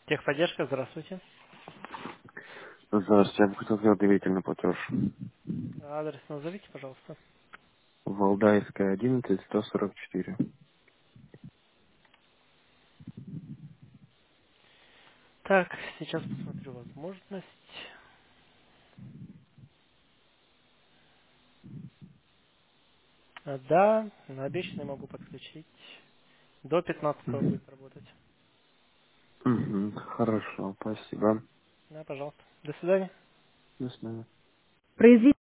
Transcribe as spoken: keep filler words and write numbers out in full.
Техподдержка, здравствуйте. Здравствуйте, я бы хотел сделать доверительный платеж. Адрес назовите, пожалуйста. Валдайская, одиннадцать, сто сорок четыре. Так, сейчас посмотрю возможность. А, Да, на обещанный могу подключить. До пятнадцатого будет работать. Угу, хорошо, спасибо. Да, пожалуйста. До свидания. До свидания. Произвести